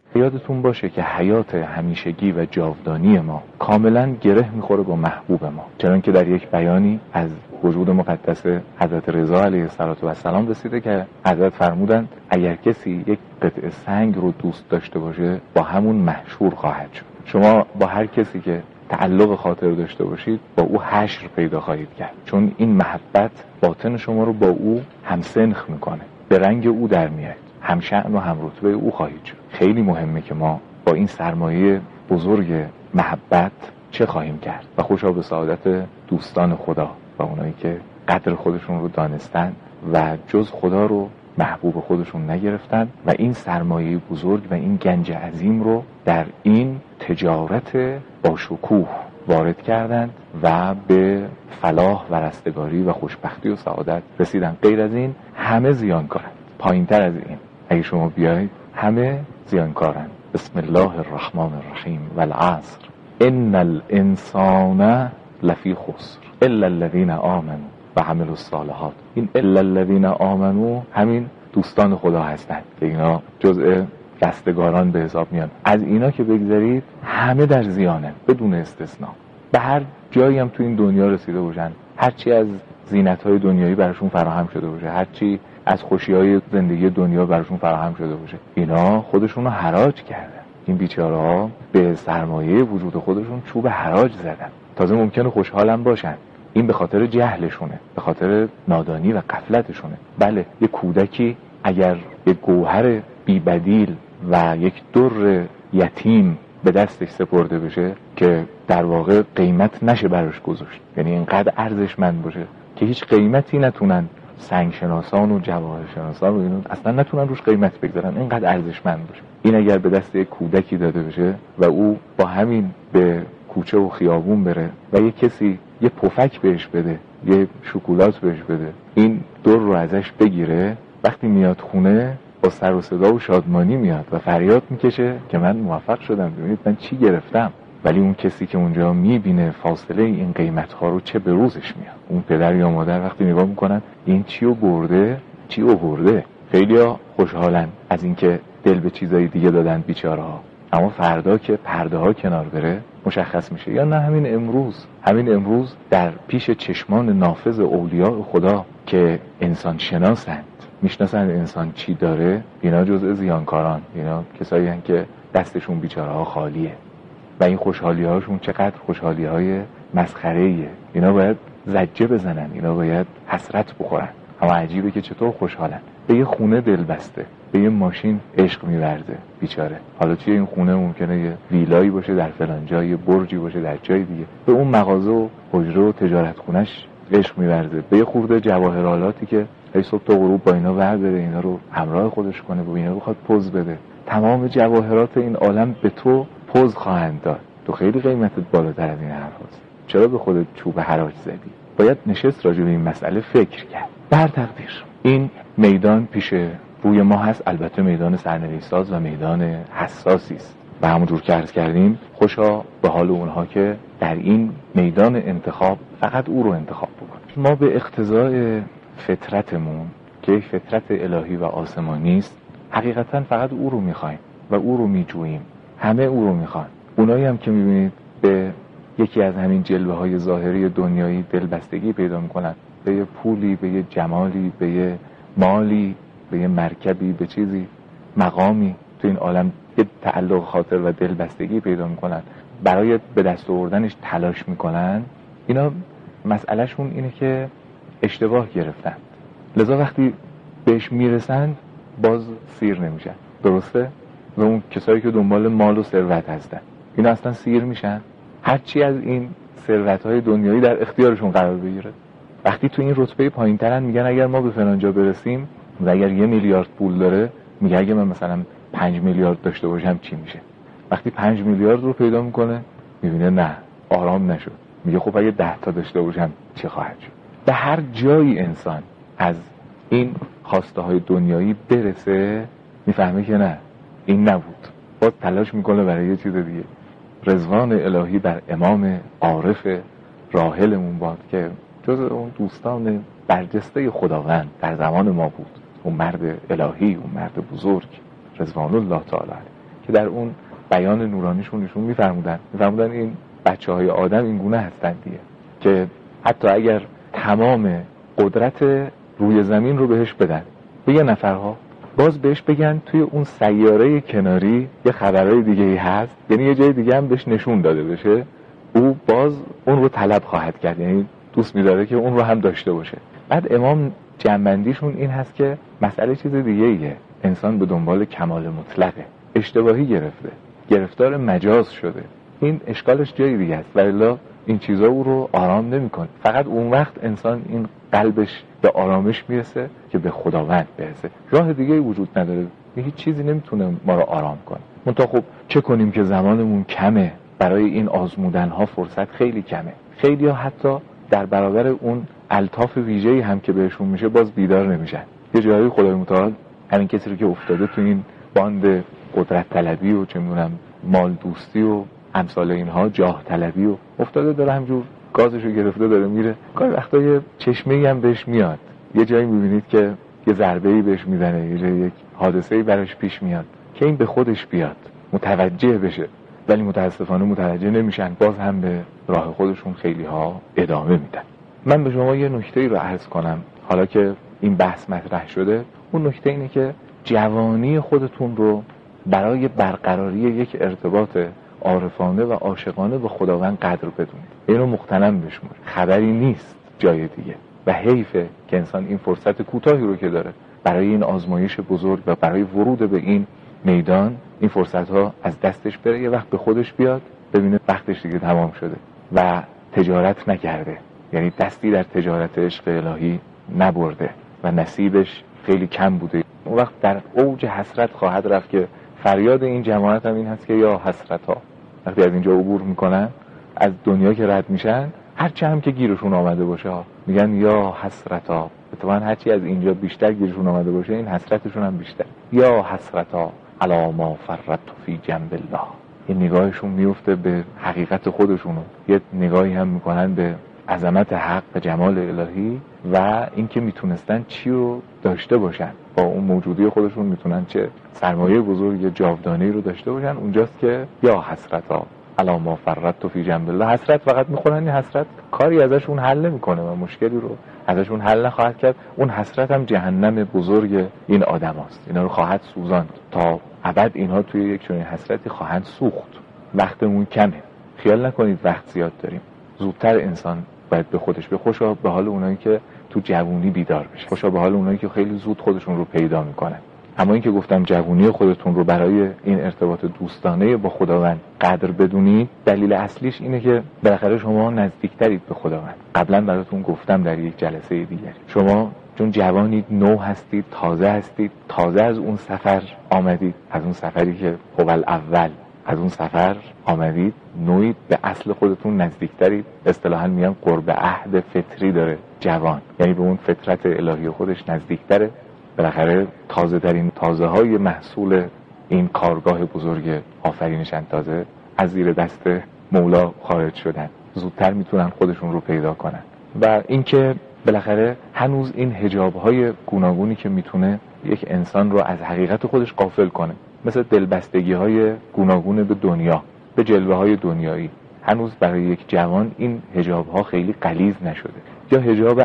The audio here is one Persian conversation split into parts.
یادتون باشه که حیات همیشگی و جاودانی ما کاملا گره میخوره با محبوب ما، چنان که در یک بیانی از وجود مقدس حضرت رضا علیه السلام رسیده که حضرت فرمودند اگر کسی یک قطعه سنگ رو دوست داشته باشه با همون محشور خواهد شد. شما با هر کسی که تعلق خاطر داشته باشید با او حشر پیدا خواهید کرد، چون این محبت باطن شما رو با او همسنخ میکنه، به رنگ او در میاد، همشأن و همرتبه او خواهید شد. خیلی مهمه که ما با این سرمایه بزرگ محبت چه خواهیم کرد و خوشا به سعادت دوستان خدا و اونایی که قدر خودشون رو دانستن و جز خدا رو محبوب خودشون نگرفتن و این سرمایه بزرگ و این گنج عظیم رو در این تجارت با شکوه وارد کردند و به فلاح و رستگاری و خوشبختی و سعادت رسیدن. غیر از این همه زیانکارند. پایین تر از این اگه شما بیایید همه زیانکارند. بسم الله الرحمن الرحیم والعصر ان الانسان لفی خسر الا الذین آمنوا و عملوا الصالحات. این الا الذین آمنوا همین دوستان خدا هستند که اینا جزء رستگاران به حساب میان. از اینا که بگذارید همه در زیانن بدون استثنا. به هر جایی هم تو این دنیا رسیده باشن، هرچی از زینت‌های دنیایی براشون فراهم شده باشه، هرچی از خوشی‌های زندگی دنیا براشون فراهم شده باشه، اینا خودشون رو حراج کردن. این بیچاره‌ها به سرمایه وجود خودشون چوب حراج زدن. تازه ممکنه خوشحالم باشن. این به خاطر جهلشونه، به خاطر نادانی و غفلتشونه. بله، یه کودکی اگر یک گوهر بی‌بدیل و یک در یتیم به دستش سپرده بشه که در واقع قیمت نشه براش گذاشت، یعنی اینقدر ارزشمند باشه که هیچ قیمتی نتونن سنگ شناسان و جواهر شناسان و اینو اصلا نتونن روش قیمت بگذارن، اینقدر ارزشمند باشه. این اگر به دست یک کودکی داده بشه و او با همین به کوچه و خیابون بره و یک کسی یه پفک بهش بده، یه شکلات بهش بده، این در رو ازش بگیره، وقتی میاد خونه با سر و صدا و شادمانی میاد و فریاد میکشه که من موفق شدم، ببینید من چی گرفتم. ولی اون کسی که اونجا میبینه فاصله این قیمت‌ها رو چه به روزش میاد، اون پدر یا مادر وقتی نگاه میکنن این چی رو برده چی رو برده. خیلیا خوشحالن از اینکه دل به چیزای دیگه دادن بیچاره‌ها، اما فردا که پرده ها کنار بره مشخص میشه. یا نه همین امروز در پیش چشمان نافذ اولیاء خدا که انسان شناسند، میشناسن انسان چی داره، اینا جزء زیانکاران، اینا کسایی هستند که دستشون بیچاره ها خالیه و این خوشحالی هاشون چقدر خوشحالی های مسخره ایه. اینا باید زجه بزنن، اینا باید حسرت بخورن. اما عجیبه که چطور خوشحالن. به یه خونه دل بسته، به یه ماشین عشق می‌ورزه بیچاره. حالا توی این خونه ممکنه یه ویلایی باشه در فلان جای، یه برجی باشه در جای دیگه، به اون مغازه و حجره و تجارت خونش عشق می‌ورزه، به یه خورده جواهرالاتی که ای صبح تا غروب با اینا ور بره، اینا رو همراه خودش کنه، با اینا بخواد پوز بده. تمام جواهرات این عالم به تو پوز خواهند داد. تو خیلی قیمتت بالاتر از این حرفاست. چرا به خودت چوب حراج زدی؟ باید نشست راجع به این مسئله فکر کرد. در تقدیر این میدان پیش روی ما هست، البته میدان سرنوشت‌ساز و میدان حساسی است و همونجور که عرض کردیم خوشا به حال اونها که در این میدان انتخاب فقط او رو انتخاب بکنن. ما به اقتضای فطرتمون که یک فطرت الهی و آسمانی است حقیقتا فقط او رو میخوایم و او رو میجوییم. همه او رو میخوان. اونایی هم که میبینید به یکی از همین جلوه های ظاهری دنیایی دلبستگی پیدا میکنن، به یه پولی، به یه جمالی، به یه مالی، به یه مرکبی، به چیزی، مقامی تو این عالم یه تعلق خاطر و دلبستگی پیدا میکنن، برای به دست آوردنش تلاش میکنن، اینا مسئلهشون اینه که اشتباه گرفتن. لذا وقتی بهش میرسن باز سیر نمیشن. درسته؟ و اون کسایی که دنبال مال و ثروت هستن اینا اصلا سیر میشن هرچی از این ثروت‌های دنیایی در اختیارشون قرار بگیره. وقتی تو این رتبه پایین‌ترن میگن اگر ما به فلان جا برسیم و اگر 1 میلیارد پول داره، میگه اگه من مثلا 5 میلیارد داشته باشم چی میشه؟ وقتی 5 میلیارد رو پیدا میکنه میبینه نه، آرام نشد، میگه خب اگه 10 تا داشته باشم چه خواهد شد؟ به هر جایی انسان از این خواسته های دنیایی برسه میفهمه که نه، این نبود، باز تلاش میکنه برای یه چیز دیگه. رضوان الهی بر امام عارف راحلمون باد که جز اون دوستان برجسته خداوند در زمان ما بود، اون مرد الهی، اون مرد بزرگ رضوان الله تعالی که که در اون بیان نورانیشون ایشون میفرمودن این بچه‌های آدم این گونه هستن دیگه، که حتی اگر تمام قدرت روی زمین رو بهش بدن به یه نفرها، باز بهش بگن توی اون سیاره کناری یه خبرهای دیگه ای هست، یعنی یه جای دیگه هم بهش نشون داده بشه، او باز اون رو طلب خواهد کرد، یعنی دوست می‌داره که اون رو هم داشته باشه. بعد امام جنبندیشون این هست که مسئله چیز دیگه ایه، انسان به دنبال کمال مطلقه، اشتباهی گرفتار مجاز شده، این اشکالش جای دیگه است، ولی این چیزا او رو آرام نمی‌کنه. فقط اون وقت انسان این قلبش به آرامش میرسه که به خداوند برسه، راه دیگه وجود نداره، هیچ چیزی نمیتونه ما رو آرام کنه. منتها خب چه کنیم که زمانمون کمه، برای این آزمودن‌ها فرصت خیلی کمه، خیلی‌ها حتی در برابر اون الطاف ویژه‌ای هم که بهشون میشه باز بیدار نمیشن. یه جایی خدای متعال همین کسی رو که افتاده تو این باند قدرت طلبی و چه میدونم مال دوستی و امثال اینها، جاه طلبی و افتاده، داره همجور گازشو گرفته داره میره، گاهی وقتا یه چشمه‌ای هم بهش میاد، یه جایی میبینید که یه ضربه‌ای بهش میزنه، یک حادثه‌ای براش پیش میاد که این به خودش بیاد، متوجه بشه، ولی متاسفانه متوجه نمیشن، باز هم به راه خودشون خیلی ها ادامه میدن. من به شما یه نکته‌ای رو عرض کنم حالا که این بحث مطرح شده. اون نکته اینه که جوانی خودتون رو برای برقراری یک ارتباط عارفانه و عاشقانه با خداوند قدر بدونید، اینو مغتنم بشمارید، خبری نیست جای دیگه، و حیفه که انسان این فرصت کوتاهی رو که داره برای این آزمایش بزرگ و برای ورود به این میدان، این فرصت ها از دستش بره، یه وقت به خودش بیاد ببینه وقتش دیگه تمام شده و تجارت نکرده، یعنی دستی در تجارت عشق الهی نبرده و نصیبش خیلی کم بوده. اون وقت در اوج حسرت خواهد رفت که فریاد این جماعت هم این هست که یا حسرت ها، وقتی از اینجا عبور میکنن، از دنیا که رد میشن، هرچی هم که گیرشون آمده باشه میگن یا حسرت ها، اتفاقا هرچی از اینجا بیشتر گیرشون آمده باشه این حسرتشون هم بیشتر، یا حسرت ها علی ما فرطت فی جنب الله. این نگاهشون میفته به حقیقت خودشونو، یه نگاهی هم میکنن به عظمت حق و جمال الهی و اینکه میتونستن چی رو داشته باشن، با اون موجودی خودشون میتونن چه سرمایه بزرگ جاودانه‌ای رو داشته باشن. اونجاست که یا حسرتا علی ما فرطت فی جنب الله، حسرت فقط میخورن، این حسرت کاری ازشون حل نمیکنه و مشکلی رو ازشون حل نخواهد کرد. اون حسرت هم جهنم بزرگ این آدماست، اینا رو خواهد سوزاند تا ابد، اینها توی یک چنین حسرتی خواهند سوخت. وقتمون کمه، خیال نکنید وقت زیاد داریم، زودتر انسان باید به خودش به خوشا به حال اونایی که تو جوونی بیدار بشه، خوشا به حال اونایی که خیلی زود خودشون رو پیدا میکنن. اما این که گفتم جوونی خودتون رو برای این ارتباط دوستانه با خداوند قدر بدونید، دلیل اصلیش اینه که بالاخره شما نزدیکترید به خداوند. قبلا براتون گفتم در یک جلسه دیگری، شما چون جوانید، نو هستید، تازه هستید، تازه از اون سفر آمدید، از اون سفری که اول از اون سفر آمدید، نوید به اصل خودتون نزدیکترید. اصطلاحاً میگن قرب عهد فطری داره جوان، یعنی به اون فطرت الهی خودش نزدیکتره. بالاخره تازه های محصول این کارگاه بزرگ آفرینشن تازه از زیر دست مولا خارج شدن، زودتر میتونن خودشون رو پیدا کنن. و اینکه بالاخره هنوز این حجاب‌های گوناگونی که میتونه یک انسان رو از حقیقت خودش غافل کنه، مثل دلبستگی‌های گوناگون به دنیا، به جلوه‌های دنیایی، هنوز برای یک جوان این حجاب‌ها خیلی غلیظ نشده. یا حجاب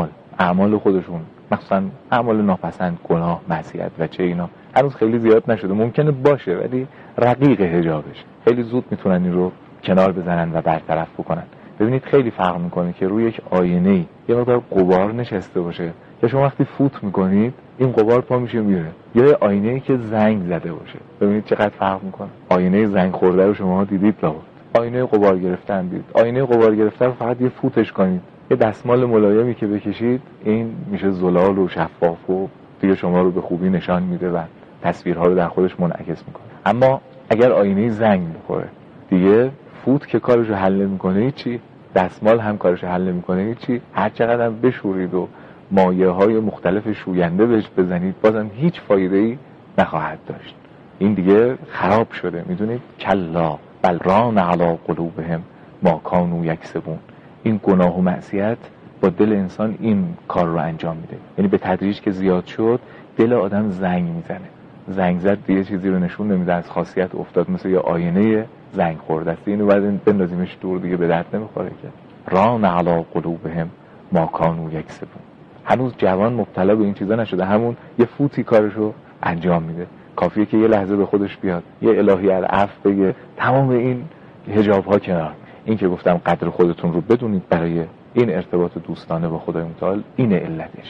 اعمال خودشون، مثلا اعمال ناپسند، گناه، معصیت و چه اینا هنوز خیلی زیاد نشده. ممکنه باشه ولی رقیق حجابش، خیلی زود میتونن این رو کنار بزنن و برطرف بکنن. ببینید خیلی فرق میکنه که روی یک آینه‌ای یه مقدار غبار نشسته باشه، یا شما وقتی فوت میکنید این غبار پا میشه میره، یا یه آینه‌ای که زنگ زده باشه. ببینید چقدر فرق میکنه. آینه زنگ خورده رو شما دیدید لابد، آینه غبار گرفتن دید. آینه غبار گرفتن رو فقط یه فوتش کنید، یه دستمال ملایمی که بکشید، این میشه زلال و شفاف و دیگه شما رو به خوبی نشان میده و تصویرها رو در خودش منعکس میکنه. اما اگر آینه زنگ بخوره دیگه فوت که کارشو حل نمیکنه، هیچی، دستمال هم کارشو حل نمیکنه، هیچی، هر چقدر هم بشورید و مایه‌های مختلف شوینده بهش بزنید بازم هیچ فایده‌ای نخواهد داشت. این دیگه خراب شده. میدونید کلا بل ران علی قلوبهم ما کانوا یکسبون. این گناه و معصیت با دل انسان این کار رو انجام میده، یعنی به تدریج که زیاد شد دل آدم زنگ میزنه زنگ زد دیگه چیزی رو نشون نمیده، از خاصیت افتاد، مثل یه آینه زنگ خورده است، اینو بعد بندازیمش دور دیگه به درد نمیخوره که. ران علی قلوبهم ما کانوا یکسبون. هنوز جوان مبتلا به این چیزا نشده، همون یه فوتی کارشو انجام میده، کافیه که یه لحظه به خودش بیاد، یه الهی العفو بگه، تمام این حجاب ها کنار. این که گفتم قدر خودتون رو بدونید برای این ارتباط دوستانه با خدای متعال، اینه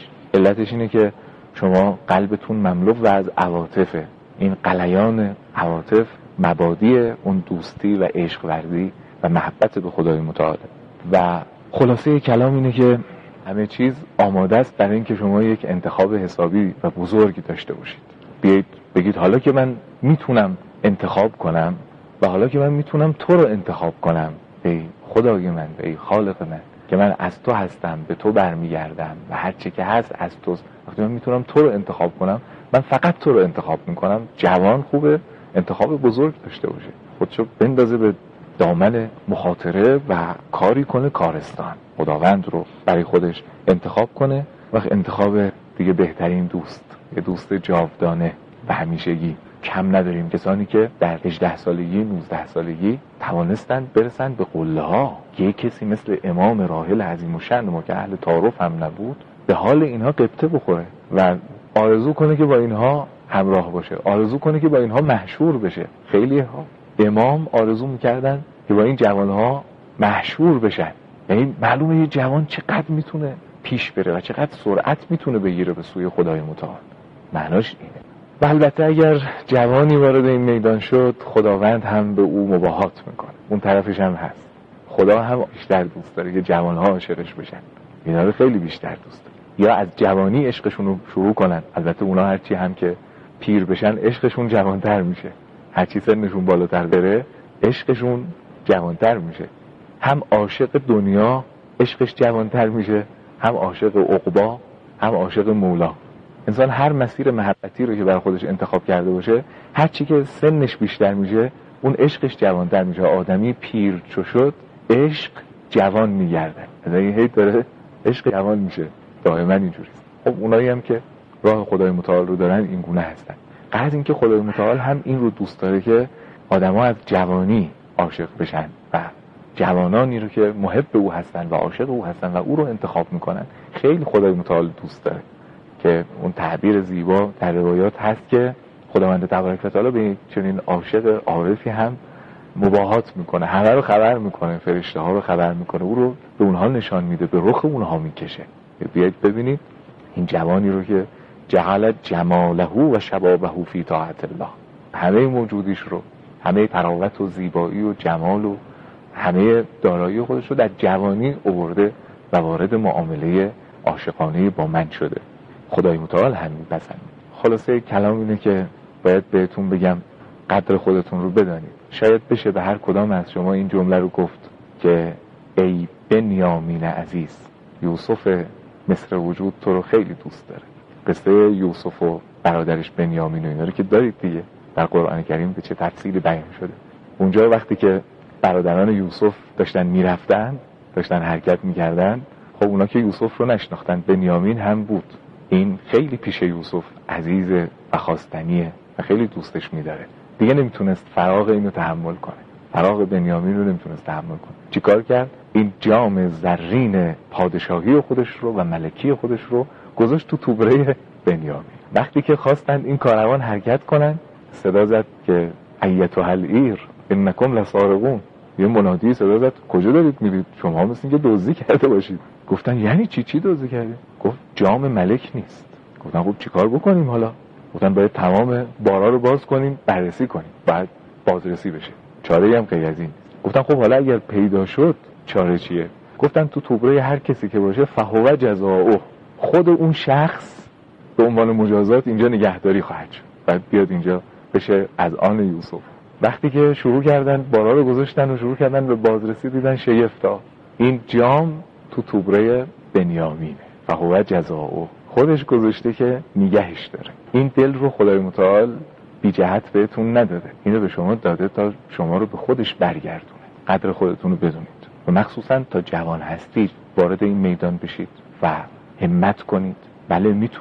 علتش اینه که شما قلبتون مملو و از عواطفه. این غلیان عواطف مبادی اون دوستی و عشق ورزی و محبت به خدای متعال. و خلاصه کلام اینه که همه چیز آماده است برای اینکه شما یک انتخاب حسابی و بزرگی داشته باشید. بیایید بگید حالا که من میتونم انتخاب کنم و حالا که من میتونم تو رو انتخاب کنم، ای خدای من، ای خالق من، که من از تو هستم، به تو برمیگردم و هر چه که هست از توست. وقتی من میتونم تو رو انتخاب کنم، من فقط تو رو انتخاب میکنم. جوان خوبه انتخاب بزرگ داشته باشه، خودشو بندازه به دامن مخاطره و کاری کنه کارستان، خداوند رو برای خودش انتخاب کنه. وقت انتخاب دیگه بهترین دوست، یه دوست جاودانه و همیشگی. کم نداریم کسانی که در 18 سالگی 19 سالگی توانستند برسند به قله ها. یه کسی مثل امام راحل عظیم الشأن ما که اهل تعارف هم نبود، به حال اینها قبطه بخوره و آرزو کنه که با اینها همراه باشه، آرزو کنه که با اینها مشهور بشه. خیلی ها امام آرزو میکردن که با این جوانها مشهور بشن. یعنی معلومه یه جوان چقدر میتونه پیش بره و چقدر سرعت میتونه بگیره به سوی خدای متعال. معناش اینه. و البته اگر جوانی وارد این میدان شد، خداوند هم به او مباهات میکنه. اون طرفش هم هست، خدا هم بیشتر دوست داره که جوانها عاشقش بشن، اینا رو خیلی بیشتر دوست داره. یا از جوانی عشقشون رو شروع کنن. البته اونا هرچی هم که پیر بشن عشقشون جوانتر میشه، هرچی سنشون بالاتر بره عشقشون جوانتر میشه. هم عاشق دنیا عشقش جوانتر میشه، هم عاشق عقبا، هم عاشق مولا. انسان هر مسیر محبتی رو که برای خودش انتخاب کرده باشه، هر چی که سنش بیشتر میشه اون عشقش جوانتر میشه. آدمی پیر چو شد عشق جوان میگرده، یعنی هی داره عشق جوان میشه، دائما اینجوریست. خب اونایی هم که راه خدای متعال رو دارن این گونه هستن. قصد این که خدای متعال هم این رو دوست داره که آدما از جوانی عاشق بشن و جوانانی رو که محب او هستن و عاشق او هستن و او رو انتخاب میکنن خیلی خدای متعال دوست داره. که اون تعبیر زیبا در روایات هست که خداوند تبارک و تعالی به چنین عاشق عارفی هم مباهات میکنه، همه رو خبر میکنه، فرشته ها رو خبر میکنه، او رو به اونها نشان میده، به رخ اونها میکشه. بیایید ببینید این جوانی رو که جعل جماله و شبابه فی طاعت الله، همه موجودیش رو، همه تراوت و زیبایی و جمال و همه دارایی خودش رو در جوانی آورده و وارد معامله عاشقانه با من شده. خدای متعال همین پسند. خلاصه کلام اینه که باید بهتون بگم قدر خودتون رو بدانید. شاید بشه به هر کدام از شما این جمله رو گفت که ای بنیامین عزیز، یوسف مصر وجود تو رو خیلی دوست داره. قصه یوسف و برادرش بنیامین و اینا رو که دارید دیگه در قرآن کریم به چه تفصیلی بیان شده. اونجا وقتی که برادران یوسف داشتن میرفتن، داشتن حرکت میکردن، خب اونا که یوسف رو نشناختن، بنیامین هم بود. این خیلی پیش یوسف عزیز و خواستنیه و خیلی دوستش میداره. دیگه نمیتونست فراغ اینو تحمل کنه، فراغ بنیامین رو نمیتونست تحمل کنه. چیکار کرد؟ این جام زرین پادشاهی خودش رو و ملکی خودش رو گذاشت تو توبره بنیامین. وقتی که خواستند این کاروان حرکت کنن، صدا زد که ایتها العیر انکم لسارقون. یه منادی صدا زد کجا دارید میرید؟ شما مثل اینکه دزدی کرده باشید. گفتن یعنی چی دزدی کرده؟ گفت جام ملک نیست. گفتن خب چیکار بکنیم حالا؟ گفتن باید تمام بارا رو باز کنیم، بررسی کنیم، بعد بازرسی بشه، چاره‌ای هم غیر از این. گفتن خب حالا اگر پیدا شد چاره چیه؟ گفتن تو توبره هر کسی که باشه فهو جزاؤه، خود اون شخص به عنوان مجازات اینجا نگهداری خواهد شد، بعد بیاد اینجا بشه از آن یوسف. وقتی که شروع کردن بارا رو گذاشتن و شروع کردن به بازرسی، دیدن شیفتا این جام تو توبره بنیامینه، فهو جزاؤه، خودش گذاشته که نگهش داره. این دل رو خدای متعال بی جهت بهتون نداده، اینو به شما داده تا شما رو به خودش برگردونه. قدر خودتون رو بدونید و مخصوصا تا جوان هستید وارد این میدان بشید و همت کنید. بله میتونید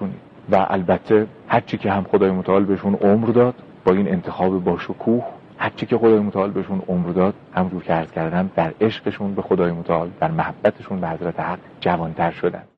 و البته هرچی که هم خدای متعال بهشون عمر داد، با این انتخاب با شکوه، هرچی که خدای متعال بهشون عمر داد، همونجور که عرض کردم در عشقشون به خدای متعال، در محبتشون به حضرت حق جوانتر شدن.